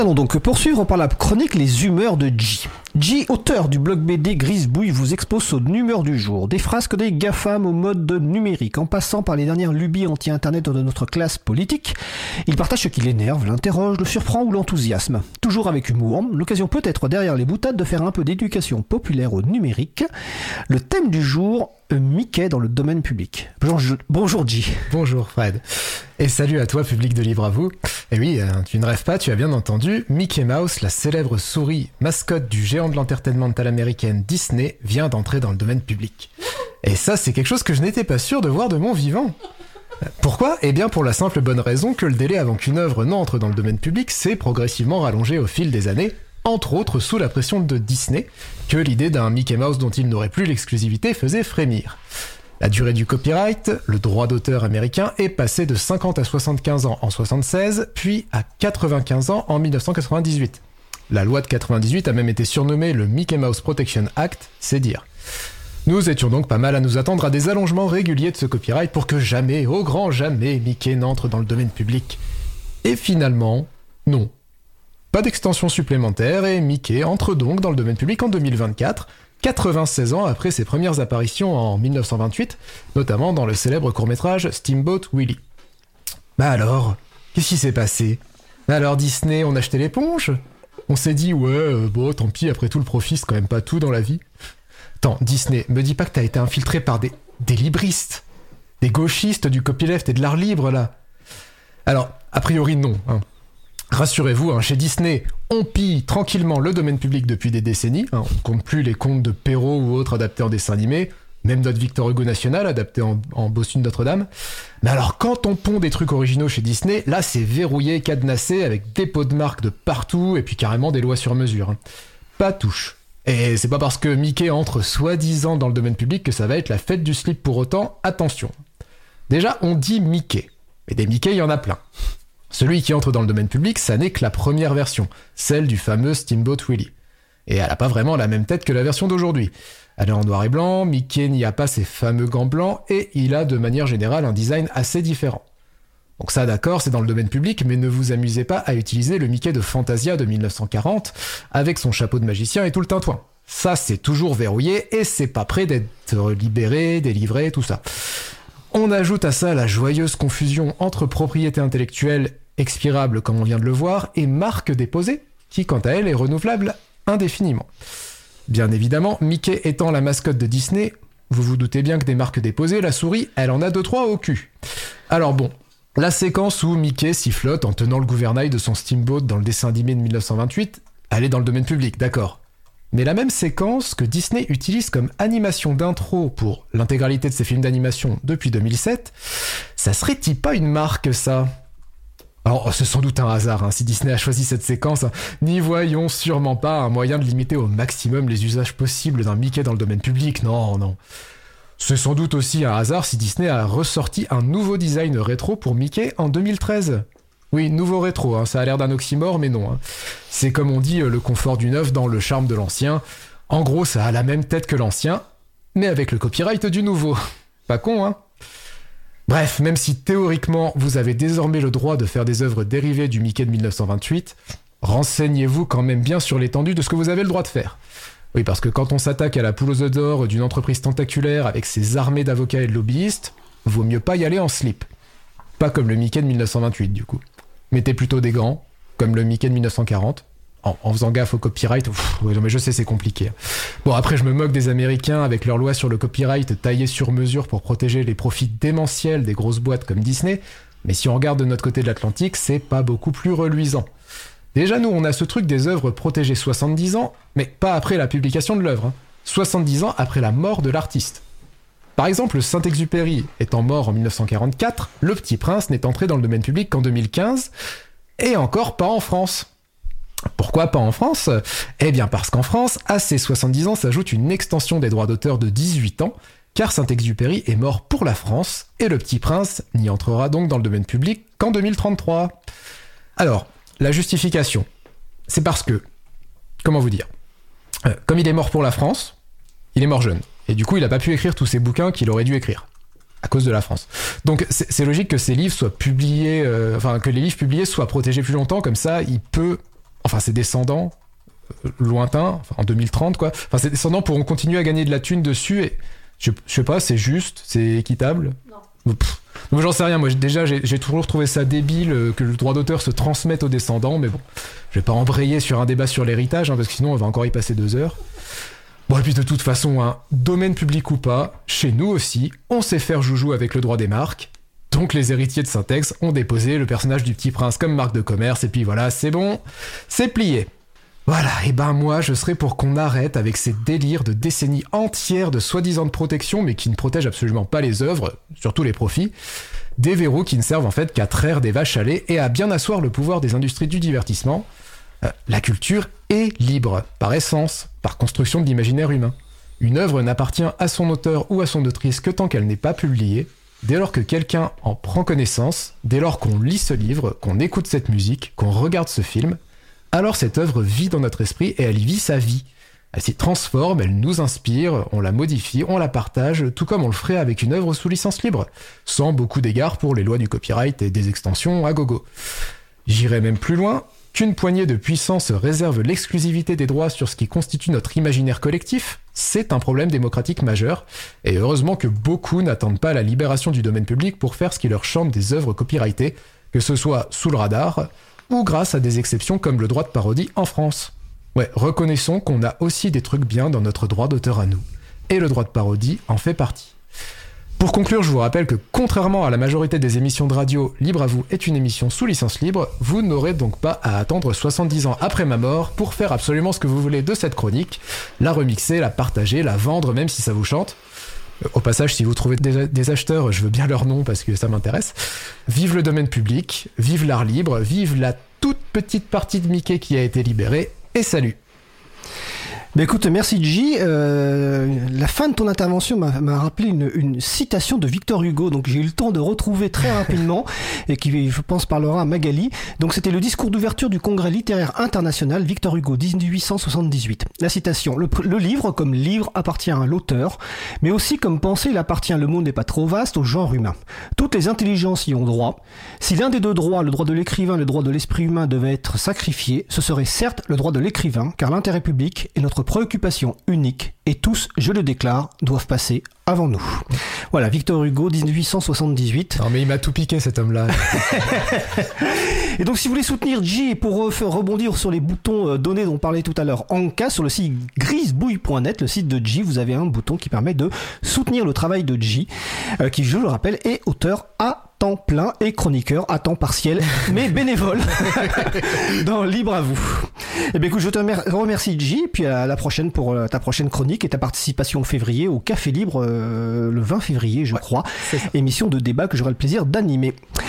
Allons donc poursuivre par la chronique Les humeurs de G. G, auteur du blog BD Grisbouille, vous expose son humeur du jour. Des frasques des GAFAM au mode numérique, en passant par les dernières lubies anti-internet de notre classe politique. Il partage ce qui l'énerve, l'interroge, le surprend ou l'enthousiasme. Toujours avec humour, l'occasion peut être derrière les boutades de faire un peu d'éducation populaire au numérique. Le thème du jour, Mickey dans le domaine public. Bonjour G. Bonjour Fred. Et salut à toi, public de Libre à vous. Et oui, tu ne rêves pas, tu as bien entendu, Mickey Mouse, la célèbre souris mascotte du géant de l'entertainmental américaine Disney, vient d'entrer dans le domaine public. Et ça, c'est quelque chose que je n'étais pas sûr de voir de mon vivant. Pourquoi ? Eh bien pour la simple bonne raison que le délai avant qu'une œuvre n'entre dans le domaine public s'est progressivement rallongé au fil des années, entre autres sous la pression de Disney, que l'idée d'un Mickey Mouse dont il n'aurait plus l'exclusivité faisait frémir. La durée du copyright, le droit d'auteur américain, est passé de 50 à 75 ans en 1976, puis à 95 ans en 1998. La loi de 98 a même été surnommée le Mickey Mouse Protection Act, c'est dire. Nous étions donc pas mal à nous attendre à des allongements réguliers de ce copyright pour que jamais, au grand jamais, Mickey n'entre dans le domaine public. Et finalement, non. Pas d'extension supplémentaire et Mickey entre donc dans le domaine public en 2024, 96 ans après ses premières apparitions en 1928, notamment dans le célèbre court-métrage Steamboat Willie. Bah alors, qu'est-ce qui s'est passé ? Alors Disney, on a acheté l'éponge ? On s'est dit, bon, tant pis, après tout, le profit, c'est quand même pas tout dans la vie. Attends, Disney, me dis pas que t'as été infiltré par des libristes, des gauchistes du copyleft et de l'art libre, là. Alors, a priori, non, hein. Rassurez-vous, chez Disney, on pille tranquillement le domaine public depuis des décennies. On ne compte plus les contes de Perrault ou autres adaptés en dessin animé, même notre Victor Hugo national adapté en Bossu de Notre-Dame. Mais alors, quand on pond des trucs originaux chez Disney, là c'est verrouillé, cadenassé, avec des pots de marque de partout et puis carrément des lois sur mesure. Pas touche. Et c'est pas parce que Mickey entre soi-disant dans le domaine public que ça va être la fête du slip pour autant, attention. Déjà, on dit Mickey, mais des Mickey, il y en a plein. Celui qui entre dans le domaine public, ça n'est que la première version, celle du fameux Steamboat Willie. Et elle a pas vraiment la même tête que la version d'aujourd'hui. Elle est en noir et blanc, Mickey n'y a pas ses fameux gants blancs, et il a de manière générale un design assez différent. Donc ça d'accord, c'est dans le domaine public, mais ne vous amusez pas à utiliser le Mickey de Fantasia de 1940, avec son chapeau de magicien et tout le tintouin. Ça c'est toujours verrouillé, et c'est pas prêt d'être libéré, délivré, tout ça. On ajoute à ça la joyeuse confusion entre propriété intellectuelle expirable comme on vient de le voir, et marque déposée, qui quant à elle est renouvelable indéfiniment. Bien évidemment, Mickey étant la mascotte de Disney, vous vous doutez bien que des marques déposées, la souris, elle en a 2-3 au cul. Alors bon, la séquence où Mickey sifflote en tenant le gouvernail de son steamboat dans le dessin animé de 1928, elle est dans le domaine public, d'accord. Mais la même séquence que Disney utilise comme animation d'intro pour l'intégralité de ses films d'animation depuis 2007, ça serait-il pas une marque, ça ? Alors, c'est sans doute un hasard, si Disney a choisi cette séquence, n'y voyons sûrement pas un moyen de limiter au maximum les usages possibles d'un Mickey dans le domaine public, non. C'est sans doute aussi un hasard si Disney a ressorti un nouveau design rétro pour Mickey en 2013. Oui, nouveau rétro, ça a l'air d'un oxymore, mais non. C'est comme on dit, le confort du neuf dans le charme de l'ancien. En gros, ça a la même tête que l'ancien, mais avec le copyright du nouveau. Pas con, Bref, même si théoriquement vous avez désormais le droit de faire des œuvres dérivées du Mickey de 1928, renseignez-vous quand même bien sur l'étendue de ce que vous avez le droit de faire. Oui, parce que quand on s'attaque à la poule aux œufs d'or d'une entreprise tentaculaire avec ses armées d'avocats et de lobbyistes, vaut mieux pas y aller en slip. Pas comme le Mickey de 1928 du coup. Mettez plutôt des gants, comme le Mickey de 1940, en faisant gaffe au copyright. Non mais je sais, c'est compliqué. Bon, après je me moque des Américains avec leurs lois sur le copyright taillées sur mesure pour protéger les profits démentiels des grosses boîtes comme Disney, mais si on regarde de notre côté de l'Atlantique, c'est pas beaucoup plus reluisant. Déjà nous, on a ce truc des œuvres protégées 70 ans, mais pas après la publication de l'œuvre. 70 ans après la mort de l'artiste. Par exemple, Saint-Exupéry étant mort en 1944, Le Petit Prince n'est entré dans le domaine public qu'en 2015, et encore pas en France. Pourquoi pas en France ? Eh bien parce qu'en France, à ces 70 ans s'ajoute une extension des droits d'auteur de 18 ans, car Saint-Exupéry est mort pour la France, et Le Petit Prince n'y entrera donc dans le domaine public qu'en 2033. Alors, la justification, c'est parce que, comment vous dire, comme il est mort pour la France, il est mort jeune, et du coup il n'a pas pu écrire tous ces bouquins qu'il aurait dû écrire. À cause de la France. Donc c'est logique que ces livres soient publiés, que les livres publiés soient protégés plus longtemps, comme ça il peut ses descendants lointains, en 2030 quoi, ses descendants pourront continuer à gagner de la thune dessus et je sais pas, c'est juste, c'est équitable? Non. Donc j'en sais rien, moi déjà j'ai toujours trouvé ça débile que le droit d'auteur se transmette aux descendants, mais bon, je vais pas embrayer sur un débat sur l'héritage, parce que sinon on va encore y passer 2 heures. Bon, et puis de toute façon, domaine public ou pas, chez nous aussi, on sait faire joujou avec le droit des marques. Donc les héritiers de Syntex ont déposé le personnage du Petit Prince comme marque de commerce, et puis voilà, c'est bon, c'est plié. Voilà, et moi je serais pour qu'on arrête avec ces délires de décennies entières de soi-disant de protection, mais qui ne protègent absolument pas les œuvres, surtout les profits, des verrous qui ne servent en fait qu'à traire des vaches à lait et à bien asseoir le pouvoir des industries du divertissement. La culture est libre, par essence, par construction de l'imaginaire humain. Une œuvre n'appartient à son auteur ou à son autrice que tant qu'elle n'est pas publiée. Dès lors que quelqu'un en prend connaissance, dès lors qu'on lit ce livre, qu'on écoute cette musique, qu'on regarde ce film, alors cette œuvre vit dans notre esprit et elle y vit sa vie. Elle s'y transforme, elle nous inspire, on la modifie, on la partage, tout comme on le ferait avec une œuvre sous licence libre, sans beaucoup d'égard pour les lois du copyright et des extensions à gogo. J'irai même plus loin, qu'une poignée de puissants se réserve l'exclusivité des droits sur ce qui constitue notre imaginaire collectif, c'est un problème démocratique majeur, et heureusement que beaucoup n'attendent pas la libération du domaine public pour faire ce qui leur chante des œuvres copyrightées, que ce soit sous le radar, ou grâce à des exceptions comme le droit de parodie en France. Ouais, reconnaissons qu'on a aussi des trucs bien dans notre droit d'auteur à nous, et le droit de parodie en fait partie. Pour conclure, je vous rappelle que contrairement à la majorité des émissions de radio, Libre à vous est une émission sous licence libre, vous n'aurez donc pas à attendre 70 ans après ma mort pour faire absolument ce que vous voulez de cette chronique, la remixer, la partager, la vendre même si ça vous chante. Au passage, si vous trouvez des acheteurs, je veux bien leur nom parce que ça m'intéresse. Vive le domaine public, vive l'art libre, vive la toute petite partie de Mickey qui a été libérée, et salut! Ben écoute, merci J. La fin de ton intervention m'a rappelé une citation de Victor Hugo, donc j'ai eu le temps de retrouver très rapidement et qui, je pense, parlera à Magali. Donc c'était le discours d'ouverture du Congrès littéraire international Victor Hugo 1878. La citation: le livre comme livre appartient à l'auteur, mais aussi comme pensée il appartient, le monde n'est pas trop vaste, au genre humain. Toutes les intelligences y ont droit. Si l'un des deux droits, le droit de l'écrivain, le droit de l'esprit humain, devait être sacrifié, ce serait certes le droit de l'écrivain, car l'intérêt public est notre préoccupation unique, et tous, je le déclare, doivent passer avant nous. Voilà, Victor Hugo, 1878. Non mais il m'a tout piqué cet homme-là. Et donc si vous voulez soutenir J pour rebondir sur les boutons donnés dont on parlait tout à l'heure en cas, sur le site grisebouille.net, le site de J, vous avez un bouton qui permet de soutenir le travail de J, qui, je le rappelle, est auteur à temps plein et chroniqueur à temps partiel, mais bénévole dans Libre à vous. Et bien écoute, je te remercie J, puis à la prochaine pour ta prochaine chronique et ta participation en février au Café Libre le 20 février, je crois, émission de débat que j'aurai le plaisir d'animer.